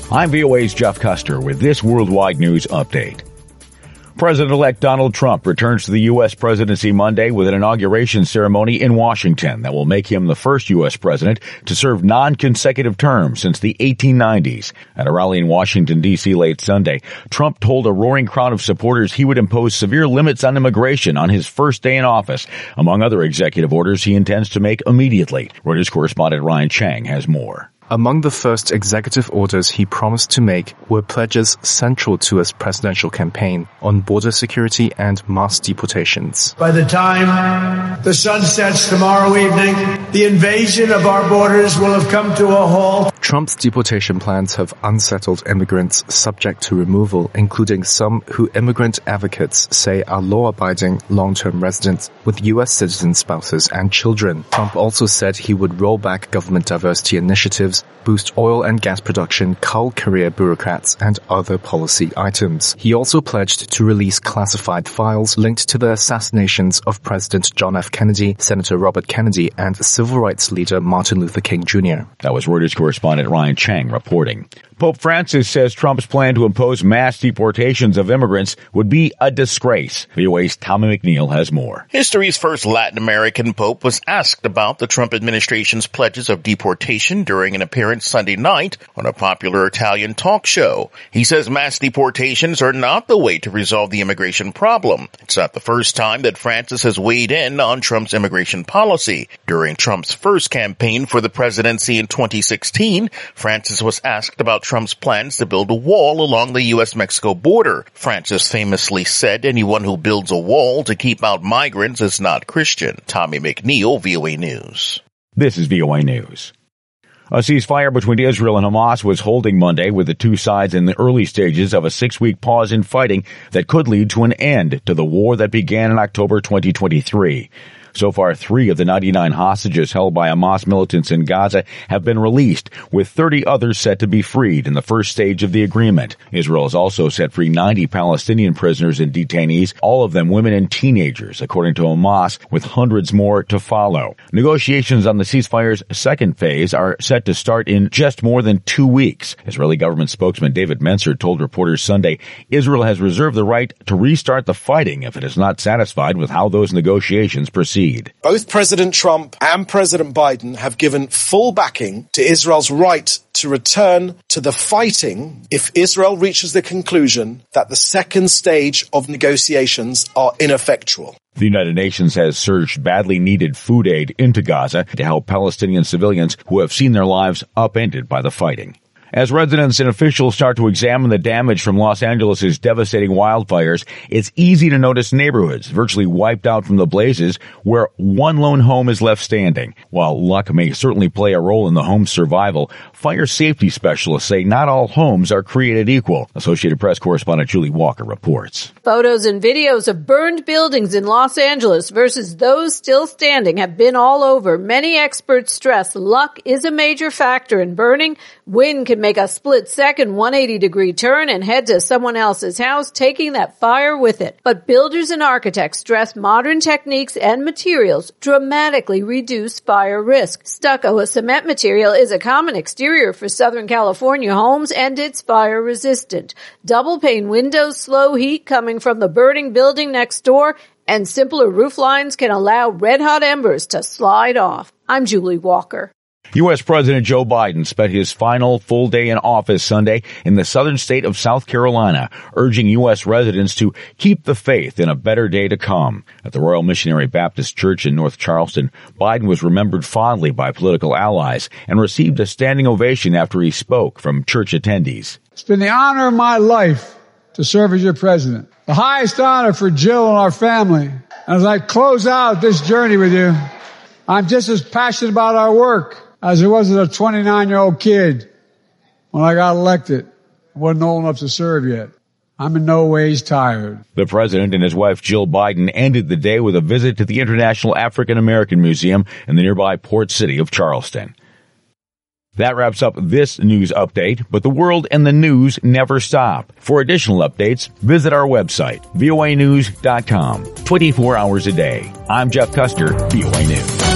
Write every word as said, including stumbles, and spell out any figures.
I'm V O A's Jeff Custer with this worldwide news update. President-elect Donald Trump returns to the U S presidency Monday with an inauguration ceremony in Washington that will make him the first U S president to serve non-consecutive terms since the eighteen nineties. At a rally in Washington, D C late Sunday, Trump told a roaring crowd of supporters he would impose severe limits on immigration on his first day in office, among other executive orders he intends to make immediately. Reuters correspondent Ryan Chang has more. Among the first executive orders he promised to make were pledges central to his presidential campaign on border security and mass deportations. By the time the sun sets tomorrow evening, the invasion of our borders will have come to a halt. Trump's deportation plans have unsettled immigrants subject to removal, including some who immigrant advocates say are law-abiding long-term residents with U S citizen spouses and children. Trump also said he would roll back government diversity initiatives, boost oil and gas production, cull career bureaucrats, and other policy items. He also pledged to release classified files linked to the assassinations of President John F. Kennedy, Senator Robert Kennedy, and civil rights leader Martin Luther King Junior That was Reuters correspondent Ryan Chang reporting. Pope Francis says Trump's plan to impose mass deportations of immigrants would be a disgrace. V O A's Tommy McNeil has more. History's first Latin American pope was asked about the Trump administration's pledges of deportation during an appearance Sunday night on a popular Italian talk show. He says mass deportations are not the way to resolve the immigration problem. It's not the first time that Francis has weighed in on Trump's immigration policy. During Trump's first campaign for the presidency in twenty sixteen, Francis was asked about Trump's plans to build a wall along the U S Mexico border. Francis famously said anyone who builds a wall to keep out migrants is not Christian. Tommy McNeil, V O A News. This is V O A News. A ceasefire between Israel and Hamas was holding Monday, with the two sides in the early stages of a six-week pause in fighting that could lead to an end to the war that began in October twenty twenty-three. So far, three of the ninety-nine hostages held by Hamas militants in Gaza have been released, with thirty others set to be freed in the first stage of the agreement. Israel has also set free ninety Palestinian prisoners and detainees, all of them women and teenagers, according to Hamas, with hundreds more to follow. Negotiations on the ceasefire's second phase are set to start in just more than two weeks. Israeli government spokesman David Mencer told reporters Sunday Israel has reserved the right to restart the fighting if it is not satisfied with how those negotiations proceed. Both President Trump and President Biden have given full backing to Israel's right to return to the fighting if Israel reaches the conclusion that the second stage of negotiations are ineffectual. The United Nations has surged badly needed food aid into Gaza to help Palestinian civilians who have seen their lives upended by the fighting. As residents and officials start to examine the damage from Los Angeles' devastating wildfires, it's easy to notice neighborhoods virtually wiped out from the blazes where one lone home is left standing. While luck may certainly play a role in the home's survival, fire safety specialists say not all homes are created equal. Associated Press correspondent Julie Walker reports. Photos and videos of burned buildings in Los Angeles versus those still standing have been all over. Many experts stress luck is a major factor in burning. Wind can make a split-second one hundred eighty degree turn and head to someone else's house, taking that fire with it. But builders and architects stress modern techniques and materials dramatically reduce fire risk. Stucco, a cement material, is a common exterior for Southern California homes, and it's fire-resistant. Double-pane windows slow heat coming from the burning building next door, and simpler roof lines can allow red-hot embers to slide off. I'm Julie Walker. U S. President Joe Biden spent his final full day in office Sunday in the southern state of South Carolina, urging U S residents to keep the faith in a better day to come. At the Royal Missionary Baptist Church in North Charleston, Biden was remembered fondly by political allies and received a standing ovation after he spoke from church attendees. It's been the honor of my life to serve as your president, the highest honor for Jill and our family. And as I close out this journey with you, I'm just as passionate about our work as it was as a twenty-nine-year-old kid when I got elected. I wasn't old enough to serve yet. I'm in no ways tired. The president and his wife Jill Biden ended the day with a visit to the International African American Museum in the nearby port city of Charleston. That wraps up this news update, but the world and the news never stop. For additional updates, visit our website, V O A news dot com, twenty-four hours a day. I'm Jeff Custer, V O A News.